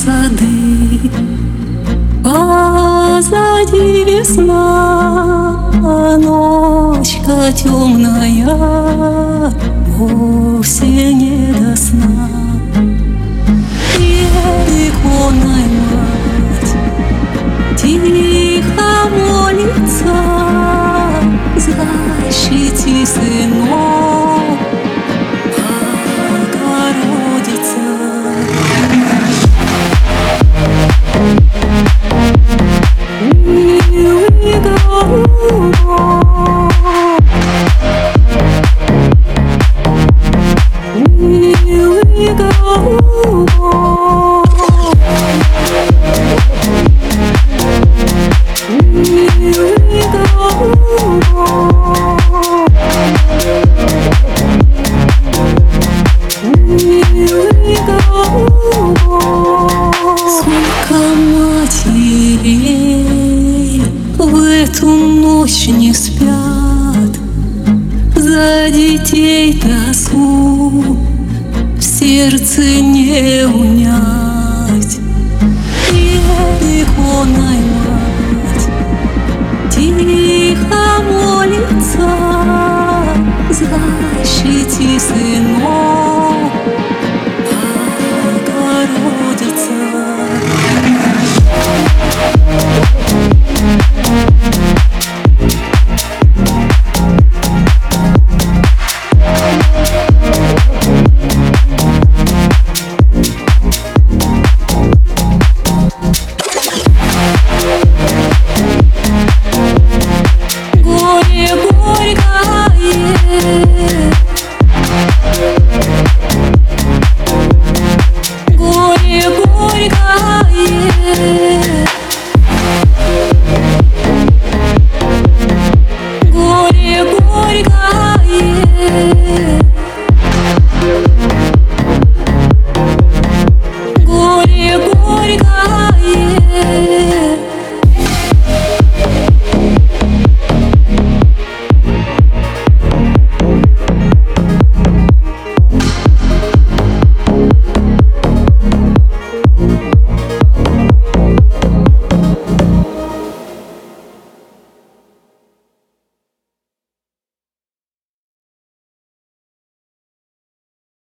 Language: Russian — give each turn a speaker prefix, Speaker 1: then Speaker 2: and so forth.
Speaker 1: сады, позади весна, а ночка темная, вовсе не до сна. Иконная мать тихо молится, защити сынов, Богородица. Милый голубок, милый голубок, милый голубок, милый голубок. Сколько матерей в эту ночь не спят, за детей тоску в сердце не унять. Иконная